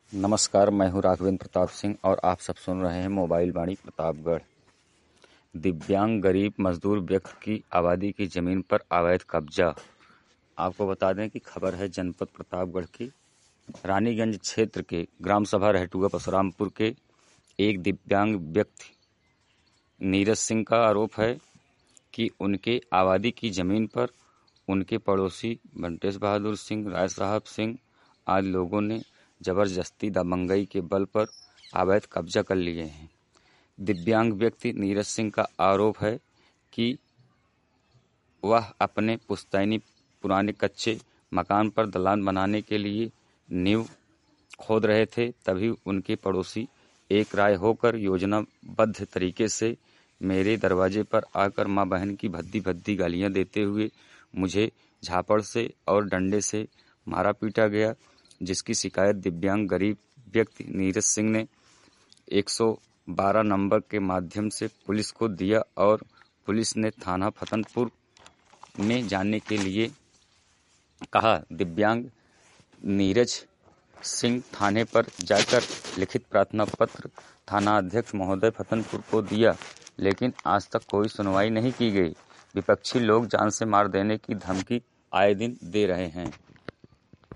नमस्कार, मैं हूं राघवेंद्र प्रताप सिंह और आप सब सुन रहे हैं मोबाइल वाणी प्रतापगढ़। दिव्यांग गरीब मजदूर व्यक्ति की आबादी की जमीन पर अवैध कब्जा। आपको बता दें कि खबर है जनपद प्रतापगढ़ की रानीगंज क्षेत्र के ग्राम सभा रहटुआ परशुरामपुर के एक दिव्यांग व्यक्ति नीरज सिंह का आरोप है कि उनके आबादी की जमीन पर उनके पड़ोसी बंटेश बहादुर सिंह, राय साहब सिंह आदि लोगों ने जबरदस्ती दबंगई के बल पर अवैध कब्जा कर लिए हैं। दिव्यांग व्यक्ति नीरज सिंह का आरोप है कि वह अपने पुश्तैनी पुराने कच्चे मकान पर दलान बनाने के लिए नींव खोद रहे थे, तभी उनके पड़ोसी एक राय होकर योजनाबद्ध तरीके से मेरे दरवाजे पर आकर मां बहन की भद्दी भद्दी गालियां देते हुए मुझे झापड़ से और डंडे से मारा पीटा गया, जिसकी शिकायत दिव्यांग गरीब व्यक्ति नीरज सिंह ने 112 नंबर के माध्यम से पुलिस को दिया और पुलिस ने थाना फतनपुर में जाने के लिए कहा। दिव्यांग नीरज सिंह थाने पर जाकर लिखित प्रार्थना पत्र थाना अध्यक्ष महोदय फतनपुर को दिया, लेकिन आज तक कोई सुनवाई नहीं की गई। विपक्षी लोग जान से मार देने की धमकी आए दिन दे रहे हैं।